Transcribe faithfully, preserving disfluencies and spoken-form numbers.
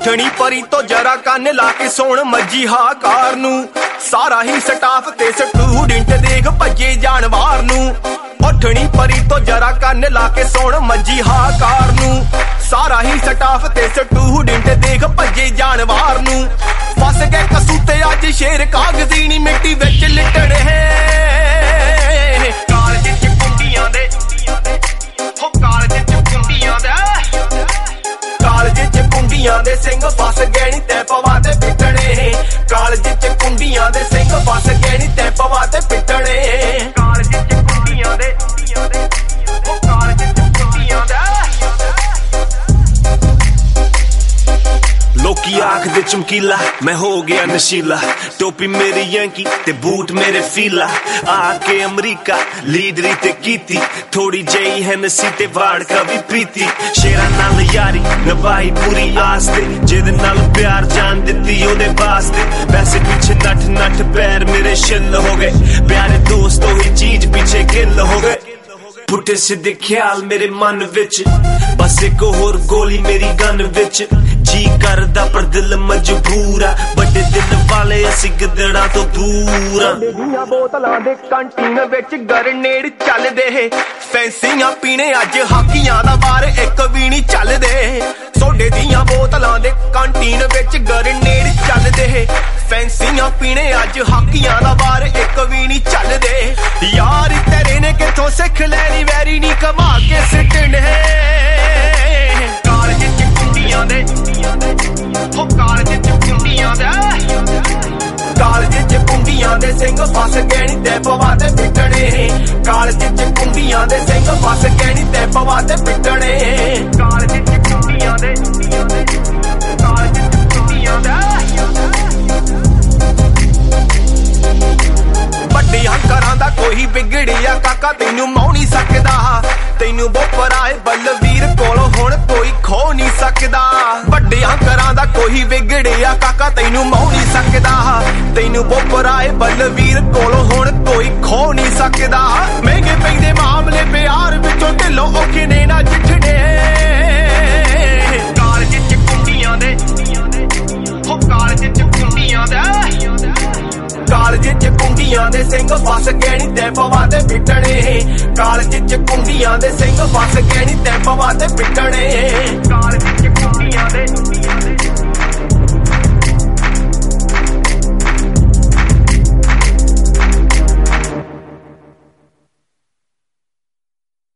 ਉੱਠਣੀ ਪਰੀ ਤੋਂ ਜਰਾ ਕੰਨ ਲਾ ਕੇ ਸੋਣ ਮੱਜੀ ਹਾਕਾਰ ਨੂੰ ਸਾਰਾ ਹੀ ਸਟਾਫ ਤੇ ਸਟੂਡੈਂਟ ਦੇਖ ਭੱਜੇ ਜਾਣ ਬਾਹਰ ਨੂੰ ਉੱਠਣੀ ਪਰੀ ਤੋਂ ਜਰਾ ਕੰਨ ਲਾ ਕੇ ਸੋਣ ਮੱਜੀ ਹਾਕਾਰ ਨੂੰ ਸਾਰਾ ਹੀ ਸਟਾਫ ਤੇ ਸਟੂਡੈਂਟ ਦੇਖ ਭੱਜੇ ਜਾਣ ਬਾਹਰ ਨੂੰ ਫਸ ਗਏ ਕਸੂਤੇ ਅੱਜ ਸ਼ੇਰ ਕਾਗਜ਼ੀ ਨੀ ਮਿੱਟੀ ਵਿੱਚ ਲਿਟੜੇ ਕਾਲਜ ਚ ਕੁੰਡੀਆਂ ਦੇ ਹੋ ਕਾਲਜ ਚ ਕੁੰਡੀਆਂ ਦੇ ਕਾਲਜ ਚ ਕੁੰਡੀਆਂ ਦੇ ਸਿੰਘ ਫਸ ਗਏ ਨੀ ਤੈ ਪਵਾ ਤੇ ਪਿੱਟਣੇ ਕਾਲਜ ਚ ਕੁੰਡੀਆਂ ਦੇ ਸਿੰਘ ਫਸ ਗਏ ਨੀ ਤੈ ਪਵਾ ਤੇ ਪਿੱਟਣੇ ਕਾਲਜ ਚ ਕੁੰਡੀਆਂ ਦੇ ਹੋ ਕਾਲਜ ਚ ਕੁੰਡੀਆਂ ਦੇ ਲੋਕੀ ਆਖਦੇ ਚਮਕੀਲਾ ਮੈਂ ਹੋ ਗਿਆ ਨਸ਼ੀਲਾ ਟੋਪੀ ਮੇਰੀ ਯੰਕੀ ਤੇ ਬੂਟ ਮੇਰੇ ਫੀਲਾ ਆ ਕੇ ਅਮਰੀਕਾ ਲੀਡਰੀ ਤੇ ਕੀਤੀ ਥੋੜੀ ਜਿਹੀ ਹੈਨਸੀ ਤੇ ਵਾੜਕਾ ਵੀ ਪੀਤੀ ਸ਼ੇਰਾਂ ਨਾਲ ਯਾਰੀ ਨਵਾਈ ਪੂਰੀ ਆਸ ਤੇ ਜਿਹਦੇ ਨਾਲ ਪਿਆਰ ਜਾਨ ਦਿੱਤੀ ਉਹਦੇ ਵਾਸਤੇ ਵੈਸੇ ਪਿੱਛੇ ਨੱਠ ਨੱਠ ਪੈਰ ਮੇਰੇ ਛਿੱਲ ਹੋ ਗਏ ਪਿਆਰੇ ਦੋਸਤ ਉਹੀ ਚੀਜ਼ ਪਿੱਛੇ ਗਿੱਲ ਹੋ ਗਏ ਪੁੱਠੇ ਸਿੱਧੇ ਖਿਆਲ ਮੇਰੇ ਮਨ ਵਿੱਚ ਬਸ ਇੱਕ ਹੋਰ ਗੋਲੀ ਮੇਰੀ ਗਨ ਵਿੱਚ ਜੀ ਕਰਦਾ ਪਰ ਦਿਲ ਮਜਬੂਰ ਆ ਵੱਡੇ ਦਿਲ ਵਾਲੇ ਅਸੀਂ ਗਿੱਦੜਾਂ ਤੋਂ ਦੂਰ ਆ ਦੀਆਂ ਬੋਤਲਾਂ ਦੇ ਕੰਟੀਨ ਵਿੱਚ ਗਰਨੇਡ ਚੱਲਦੇ ਫੈਂਸੀਆਂ ਪੀਣੇ ਅੱਜ ਹਾਕੀਆਂ ਦਾ ਬਾਰ ਇੱਕ ਵੀ ਨਹੀਂ ਚੱਲਦੇ ਸੋਡੇ ਦੀਆਂ ਬੋਤਲਾਂ ਦੇ ਕੰਟੀਨ ਵਿੱਚ ਗਰਨੇਡ ਚੱਲਦੇ ਫੈਂਸੀਆਂ ਪੀਣੇ ਅੱਜ ਹਾਕੀਆਂ ਦਾ ਬਾਰ ਇੱਕ ਵੀ ਨਹੀਂ ਚੱਲਦੇ ਯਾਰ ਤੇਰੇ ਨੇ ਕਿੱਥੋਂ ਸਿੱਖ ਲੈਣੀ ਵੈਰੀ ਨਹੀਂ ਕਮਾ ਕੇ ਸਿੱਟਣੇ ਕਾਲਜ ਚ ਕੁੰਡੀਆਂ ਦੇ ਹੋ ਕਾਲਜ ਚ ਕੁੰਡੀਆਂ ਦੇ ਕਾਲਜ ਚ ਕੁੰਡੀਆਂ ਦੇ ਸਿੰਘ ਫਸ ਗਏ ਨੀ ਤੈ ਪਵਾ ਤੇ ਪਿੱਟਣੇ ਕਾਲਜ ਚ ਕੁੰਡੀਆਂ ਦੇ ਸਿੰਘ ਫਸ ਗਏ ਨੀ ਤੈ ਪਵਾ ਤੇ ਪਿੱਟਣੇ ਕਾਲਜ ਚ ਕੁੰਡੀਆਂ ਦੇ ਕਾਲਜ ਚ ਕੁੰਡੀਆਂ ਦੇ ਵੱਡਿਆਂ ਘਰਾਂ ਦਾ ਕੋਈ ਵਿਗੜਿਆ ਕਾਕਾ ਤੈਨੂੰ ਮੌ ਨਹੀਂ ਸਕਦਾ ਤੈਨੂੰ ਬੋਪਰਾਏ ਬਲਵੀਰ ਕੋਲੋਂ ਹੁਣ ਕੋਈ ਖੋ ਨਹੀਂ ਸਕਦਾ ਵੱਡਿਆਂ ਘਰਾਂ ਦਾ ਕੋਈ ਵਿਗੜਿਆ ਕਾਕਾ ਤੈਨੂੰ ਮੌ ਨਹੀਂ ਸਕਦਾ ਤੈਨੂੰ ਬੋਪਰਾਏ ਬਲਵੀਰ ਕੋਲੋਂ ਹੁਣ ਕੋਈ ਖੋ ਨਹੀਂ ਸਕਦਾ ਮਹਿੰਗੇ ਪੈਂਦੇ ਮਾਮਲੇ ਪਿਆਰ ਵਿੱਚੋਂ ਢਿੱਲੋਂ ਔਖੇ ਨੇ ਨਾ ਜਿੱਠੜੇ ਕਾਲਜ ਚ ਕੁੰਡੀਆਂ ਦੇ ਹੋ ਕਾਲਜ ਚ ਕੁੰਡੀਆਂ ਦੇ ਕਾਲਜ ਚ ਕੁੰਡੀਆਂ ਦੇ ਸਿੰਘ ਫਸ ਗਏ ਨੀ ਤੈ ਪਵਾ ਤੇ ਪਿੱਟਣੇ ਕਾਲਜ ਚ ਕੁੰਡੀਆਂ ਦੇ ਸਿੰਘ ਫਸ ਗਏ ਨੀ ਤੈ ਪਵਾ ਤੇ ਪਿੱਟਣੇ ਕਾਲਜ ਚ ਕੁੰਡੀਆਂ ਦੇ